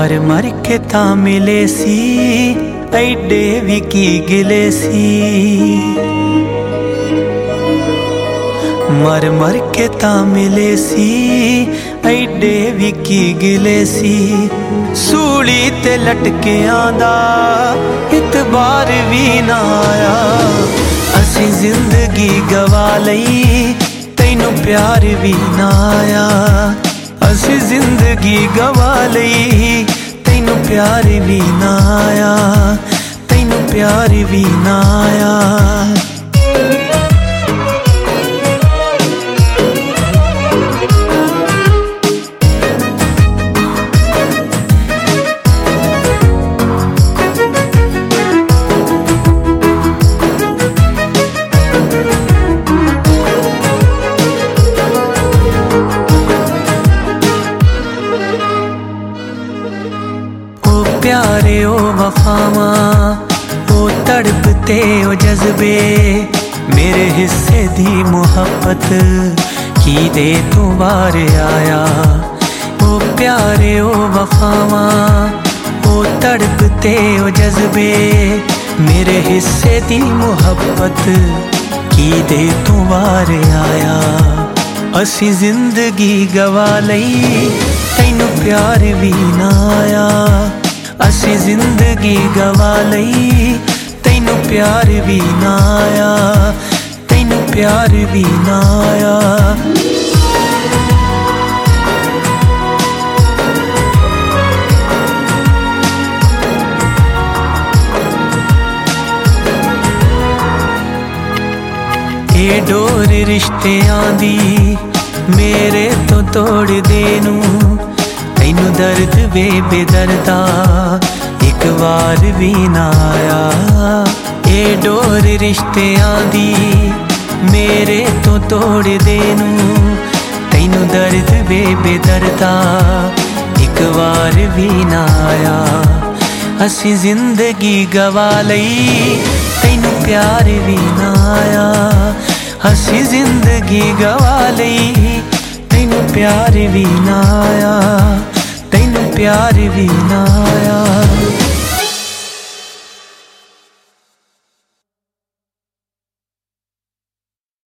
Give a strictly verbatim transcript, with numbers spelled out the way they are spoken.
मर मर के ता मिले सी ऐडे भी की गिले सी। मर मर के ता मिले सी ऐडे भी की गिले सी। सूली ते लटके आंदा इतबार भी ना आया। असी जिंदगी गवा लई तैनू प्यार भी ना आया। असी जिंदगी गवा लई तैनू प्यार भी ना आया। तैनू प्यार भी ना आया। प्यारे ओ वफावा ओ तड़पते ओ जज्बे मेरे हिस्से दी मुहब्बत की दे तू बार आया। ओ प्यारे ओ वफावा ओ तड़पते ओ जज्बे मेरे हिस्से दी मुहब्बत की दे तू बार आया। असी जिंदगी गवा लई तैनू प्यार भी ना आया। असी जिंदगी गवा लई तैनू प्यार भी ना आया। तैनू प्यार भी ना आया। ये डोर रिश्तियां दी मेरे तो तोड़ देनू। तैनू दर्द वे बेदर्दा एक बार भी ना आया। ये डोर रिश्तियां दी मेरे तो तोड़ देनू। तैनू दर्द वे बेदर्दा एक बार भी ना आया। असी जिंदगी गवा लई तैनू प्यार भी ना आया। असी जिंदगी गवा लई तैनू प्यार भी ना आया। तैनू प्यार भी ना आया।